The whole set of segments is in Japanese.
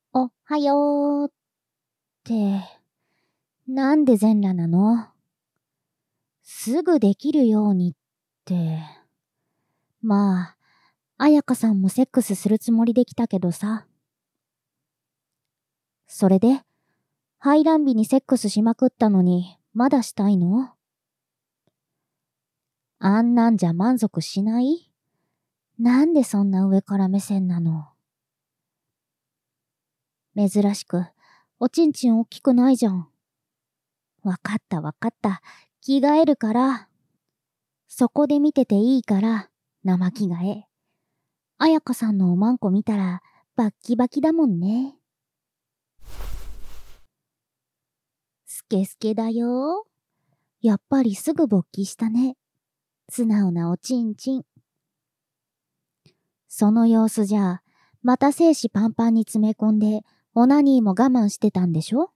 おはようって、なんで全裸なの？すぐできるようにって。まあ、彩香さんもセックスするつもりで来たけどさ。それで、排卵日にセックスしまくったのに、まだしたいの？あんなんじゃ満足しない？なんでそんな上から目線なの？珍しく、おちんちん大きくないじゃん。わかったわかった。着替えるから。そこで見てていいから、生着替え。彩香さんのおまんこ見たら、バッキバキだもんね。スケスケだよ。やっぱりすぐ勃起したね。素直なおちんちん。その様子じゃ、また精子パンパンに詰め込んで、オナニーも我慢してたんでしょ？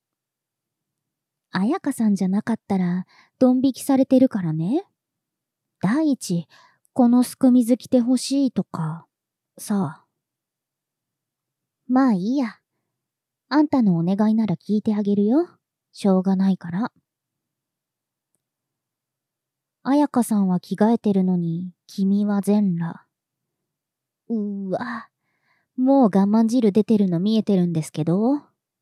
彩香さんじゃなかったら、ドン引きされてるからね。第一、このすく水着てほしいとか、さあ。まあいいや。あんたのお願いなら聞いてあげるよ。しょうがないから。彩香さんは着替えてるのに、君は全裸。うーわ、もう我慢汁出てるの見えてるんですけど。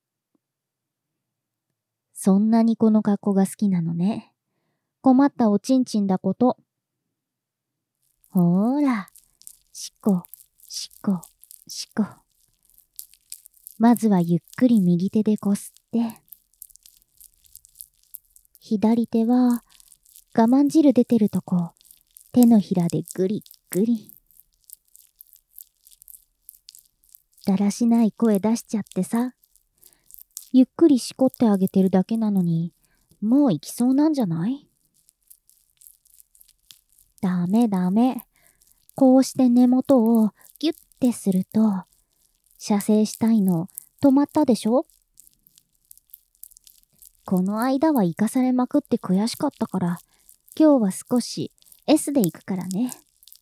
そんなにこの格好が好きなのね。困ったおちんちんだこと。ほーら、しこ、しこ、しこ。まずはゆっくり右手でこすって。左手は、我慢汁出てるとこ、手のひらでぐりぐり。だらしない声出しちゃってさ。ゆっくりしこってあげてるだけなのに、もう行きそうなんじゃない？ダメダメ。こうして根元をギュッてすると、射精したいの止まったでしょ？この間は生かされまくって悔しかったから、今日は少し S で行くからね。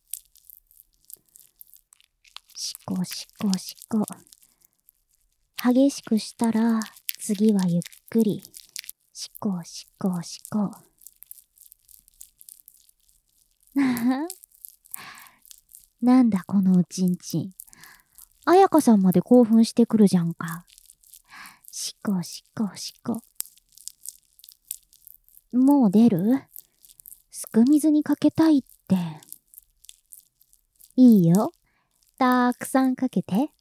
しこしこしこ。激しくしたら、次はゆっくり。しこしこしこ。なんだこのおちんちん。彩香さんまで興奮してくるじゃんか。しこしこしこ。もう出る？すく水にかけたいって。いいよ。たくさんかけて。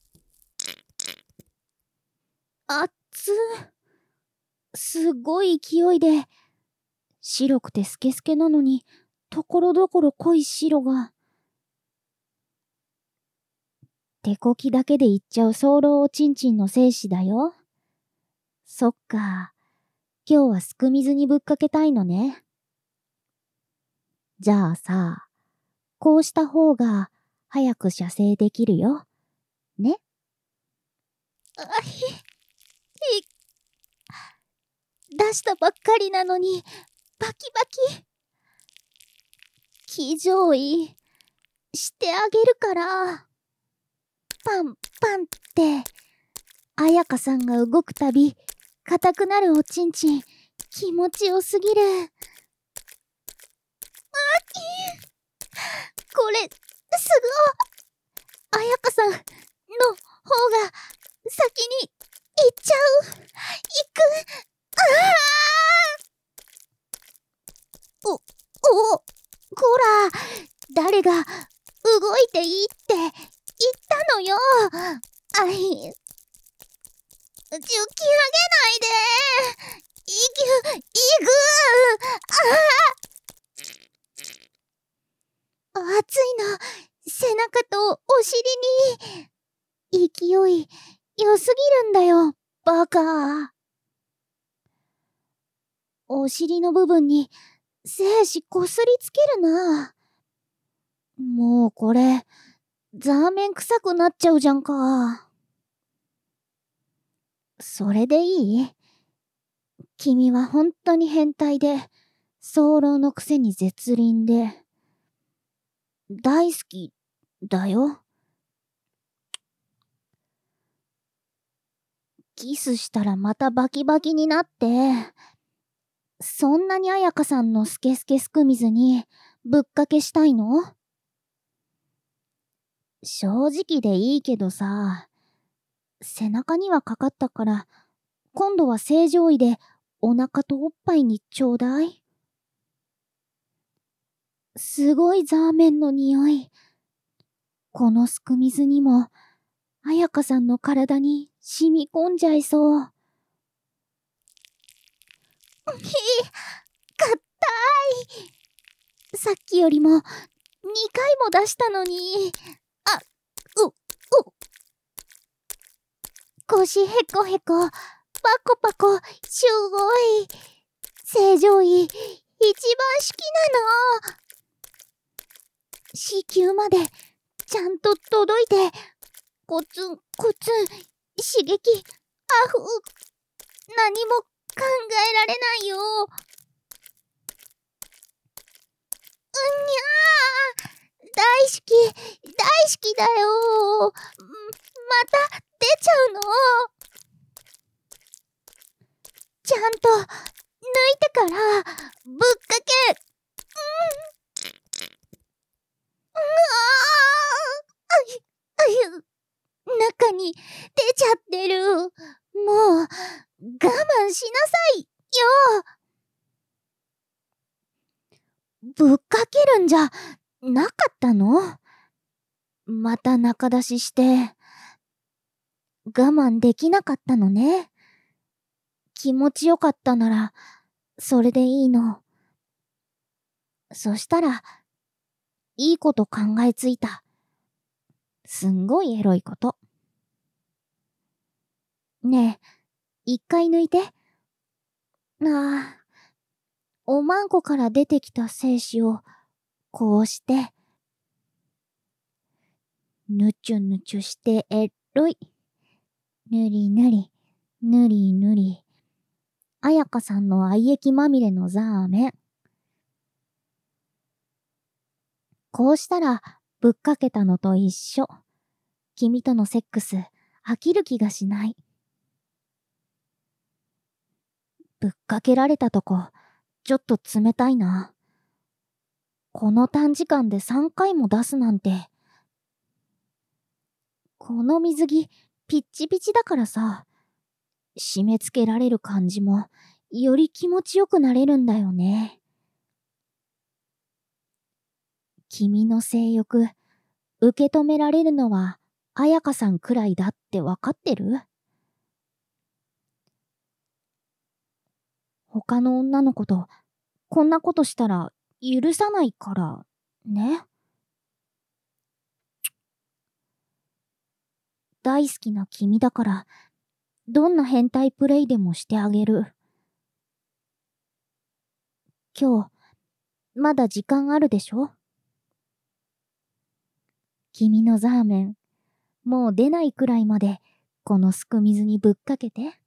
あっつ。すごい勢いで。白くてスケスケなのに、ところどころ濃い白が。手こきだけでいっちゃう早漏おちんちんの精子だよ。そっか。今日はすく水にぶっかけたいのね。じゃあさ、こうした方が早く射精できるよ。ね？出したばっかりなのに、バキバキ。騎乗位してあげるから。パンパンって、彩香さんが動くたび、硬くなるおちんちん、気持ちよすぎる。これ、すごい。彩香さんの方が先に行っちゃう。行く。ああ。お、こら、誰が動いていいって言ったのよ。あい、上げないで。いぐ。熱いの、背中とお尻に。勢い、良すぎるんだよ、バカ。お尻の部分に、精子こすりつけるな。もうこれ、ザーメン臭くなっちゃうじゃんか。それでいい？君は本当に変態で、早漏のくせに絶倫で、大好きだよ。 キスしたらまたバキバキになって、そんなに彩香さんのスケスケすく水にぶっかけしたいの？正直でいいけどさ、背中にはかかったから、今度は正常位でお腹とおっぱいにちょうだい。すごいザーメンの匂い。このすく水にも、彩香さんの体に染み込んじゃいそう。かったい。さっきよりも2回も出したのに。腰へこへこ、パコパコ、すごい。正常位、一番好きなの。子宮まで、ちゃんと届いて、コツンコツン、刺激、アフ、何も考えられないよ。大好き、大好きだよ。また出ちゃうの？ちゃんと抜いてからぶっかけ。中に出ちゃってる。もう我慢しなさいよ。ぶっかけるんじゃなかったの？また中出しして我慢できなかったのね。気持ちよかったならそれでいいの。そしたらいいこと考えついた。すんごいエロいこと。ねえ、一回抜いて。おまんこから出てきた精子をこうしてぬちゅぬちゅしてエロい。ぬりぬり、ぬりぬり。彩香さんの愛液まみれのザーメン。こうしたらぶっかけたのと一緒。君とのセックス飽きる気がしない。ぶっかけられたとこちょっと冷たいな。この短時間で3回も出すなんて。この水着ピッチピチだからさ、締め付けられる感じもより気持ちよくなれるんだよね。君の性欲受け止められるのは彩香さんくらいだってわかってる？他の女の子とこんなことしたら許さないからね。大好きな君だからどんな変態プレイでもしてあげる。今日まだ時間あるでしょ？君のザーメンもう出ないくらいまでこのすく水にぶっかけて。